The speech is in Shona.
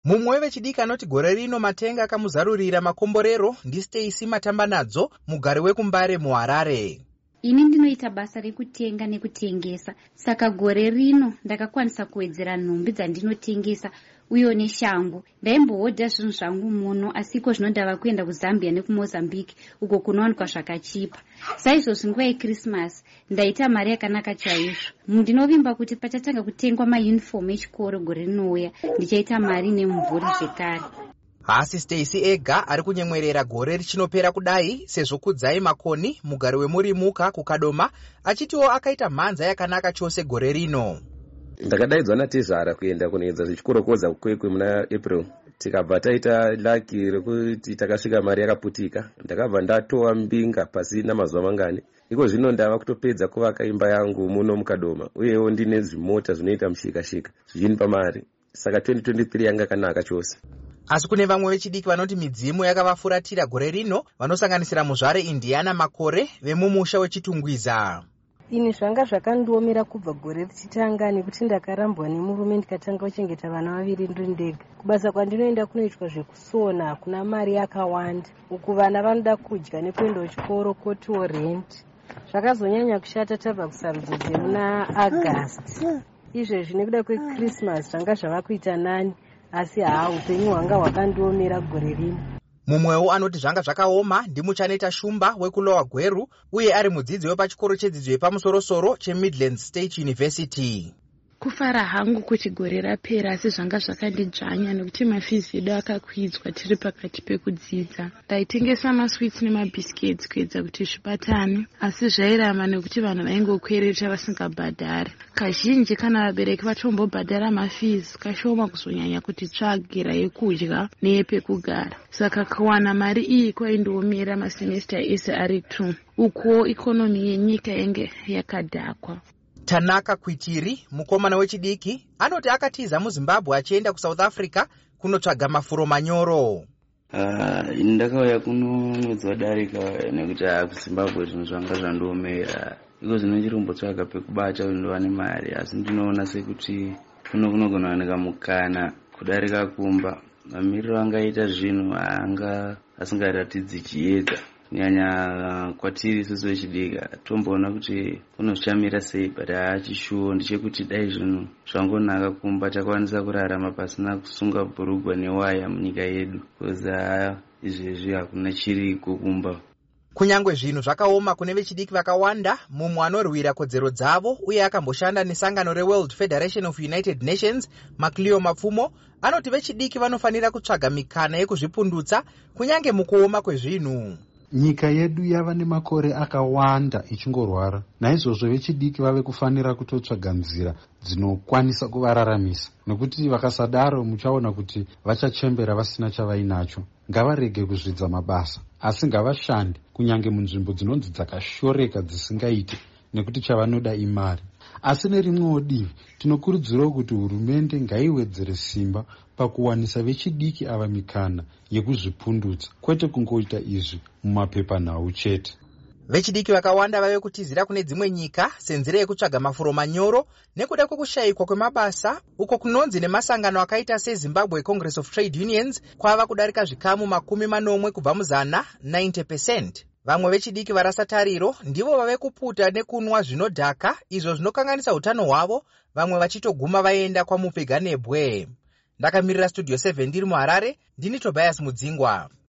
Mumwe wevechidiki anoti gore rino matenga akamuzarurira makomborero ndiStacy Matambanadzo, mugari wekuMbare muHarare. Ini ndinoita basa rekutenga nekutengesa. Saka gore rino ndakakwanisa kuwedzera nhumbi dzandinotengesa uye neshangu. Ndaimbohodha zvinhu zvangu muno, asiko zvinodava kuenda kuZambia nekuMozambique uko kunowanikwa zvakachipa. Saizvozvo nguva yeChristmas ndaita mari yakanaka chaizvo. Ndinovimba kuti pachatanga kutengwa mayunifomu echikoro gore rinouya ndichaita mari nemumvuri zvekare. Hasi Stacy ega ari kunyemwerera gore richinopera kudai, sezvo Kudzai Makoni, mugari weMurimuka kuKadoma, achitiwo akaita mhanza yakanaka chose gore rino. Ndakadaidzwa naTezvara kuenda kunoedza zvichikorokodza kwekwe muna April. Tikabva taita laki rekuti takasvika mari yakaputika. Ndakabva ndatowa mbinga pasina mazuva mangani. Iko zvino ndava kutopedza kuvaka imba yangu muno muKadoma, uyewo ndine zvimota zvinoita mushika-shika zvichinipa mari. Saka 2023 yanga yakanaka chose. Asi kune vamwe vechidiki vanoti midzimu yakavafuratira gore rino, vanosanganisira muzvare Indiana Makore vemumusha weChitungwiza. Ini zvanga zvakandiomera kubva gore richitanga nekuti ndakarambwa nemurume ndikatanga kuchengeta vana vaviri ndiri ndega. Kubasa kwandinoenda kunoitwa zvekusona, kuna mari yakawanda. Uku vana vanoda kudya nekuenda kuchikoro kotiwo rent. Zvakazonyanya kushata tabva kusarudzo dzemuna August. Izvezvi nekuda kweChristmas zvanga zvava kuita nani, asi upenyu hwanga hwakandiomera gore rino. Mumwewo anoti zvanga zvakaoma ndimuChaneta Shumba wekuLower Gweru, uye ari mudzidzi wepachikoro chedzidzo yepamusoro-soro cheMidlands State University. Kufara hangu kuti gore rapera, asi zvanga zvakandidzvanya nekuti mafizi edu akakwidzwa tiri pakati pekudzidza. Ndaitengesa maswits nemabhisiketsi kuedza kuti zvibatane, asi zvairama nekuti vanhu vaingokwereta vasingabhadhari. Kazhinji kana vabereki vatombobhadhara mafizi, kashoma kuzonyanya kuti tsvagira yekudya neyepekugara. Saka kuwana mari iyi kwaindiomera masemesta ese ari 2. Uko ikonomi yenyika yange yakadhakwa. Tanaka Kwitiri, mukomana wechidiki, anoti akatiza muZimbabwe achienda kuSouth Africa kunotsvaga mafuro manyoro. Ndakauya kuno mwedzi wadarika nekuti kuZimbabwe zvinhu zvanga zvandiomera. Iko zvino chirombotsvaga pekubata ndovane mari, asi ndinoona sekuti kunogona kuwanika mukana kudarika kumba. Mamiriro angaita zvinhu asingaratidzi chiedza. Nyanya kwatiri sisi vechidika tomboona kuti kunozvichamira sei, but hachishuwo ndechekuti dai zvinhu zvangonaka kumba takwanisa kurarama pasina kusunga bhurugwa newaya munyika yedu, koza izvezvi hakuna chiriko kumba. Kunyangwe zvinhu zvakaoma kune vechidiki vakawanda, mumwe anorwira kodzero dzavo uye akamboshanda nesangano reWorld Federation of United Nations, Macleo Mapfumo, anoti vechidiki vanofanira kutsvaga mikana yekuzvipundutsa kunyange mukuoma kwezvinhu. Nyika yedu yava nemakore akawanda ichingorwara. Naizvozvo vechidiki vave kufanira kutotsvaga nzira dzinokwanisa kuvararamisa. Nekuti vakasadaro muchaona kuti vachachembera vasina chavainacho. Ngavarege kuzvidza mabasa, asi ngavashande kunyange munzvimbo dzinonzi dzakashoreka dzisingaiti, nekuti chavanoda imari. Asi nerimwewo divi tinokurudzirawo kuti hurumende ngaiwedzere simba pakuwanisa vechidiki ava mikana yekuzvipundutsa, kwete kungoita izvi mumapepanhau chete. Vechidiki vakawanda vave kutizira kune dzimwe nyika senzira yekutsvaga mafuro manyoro nekuda kwekushayikwa kwemabasa, uko kunonzi nemasangano akaita seZimbabwe Congress of Trade Unions kwava kudarika zvikamu 40 kubva muzana 90%. Vamwe vechidiki varasa tariro ndivo vave kuputa nekunwa zvinodhaka, izvo zvinokanganisa utano hwavo, vamwe vachitoguma vaenda kwaMupfeganebwe. Ndakamirira Studio 7 ndiri muHarare, ndini Tobias Mudzingwa.